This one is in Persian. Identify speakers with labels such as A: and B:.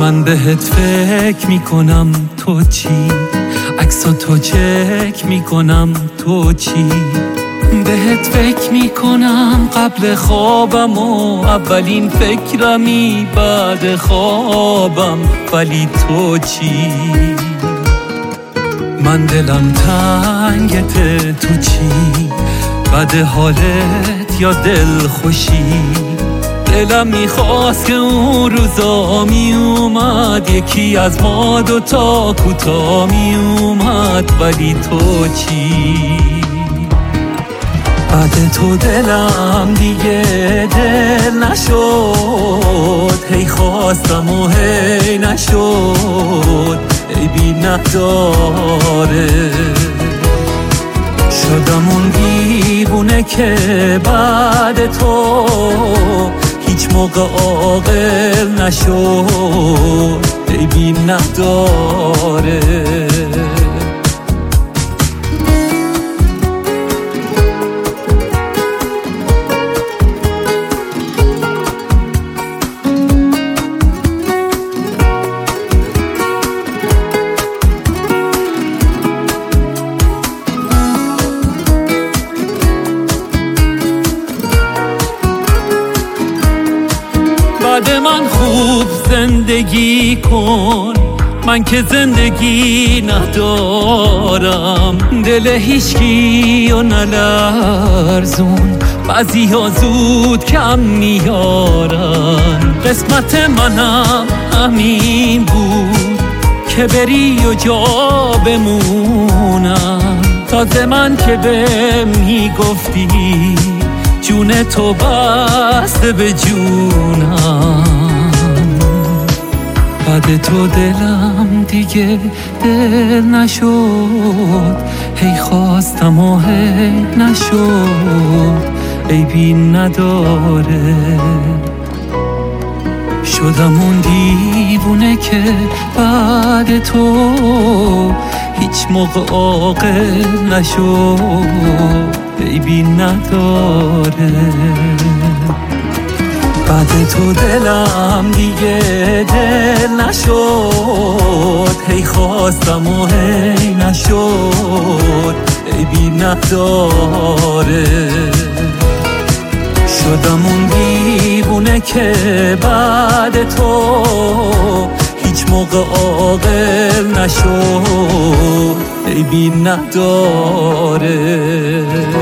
A: من بهت فکر میکنم تو چی، عکسا تو چک میکنم تو چی، بهت فکر میکنم قبل خوابم و اولین فکرمی بعد خوابم، ولی تو چی؟ من دلم تنگته تو چی، بد حالت یا دل خوشی؟ دلم میخواست که اون روزا میومد یکی از ما دوتا کوتا میومد، ولی تو چی؟ بعد تو دلم دیگه دل نشد، هی خواستم و هی نشد، ای بی نداره شدم اون دیوونه که بعد تو هیچ موقع عاقل نشد، ای بی نداره. بعد من خوب زندگی کن، من که زندگی ندارم، دل هیچکی و نلرزون، بعضی ها زود کم میارن، قسمت منم همین بود که بری و جا بمونم، تازه من که به میگفتی جون تو بسته به جونم، بعد تو دلم دیگه دل نشد، هی خواستم و هی نشد، ای بی نداره شدم اون دیوونه که بعد تو هیچ موقع عاقل نشد، ای بی نداره. بعد تو دلم دیگه دل نشد، هی خواستم و هی نشد، ای بی نداره شدم اون دیوونه که بعد تو هیچ موقع عاقل نشد، ای بی نداره.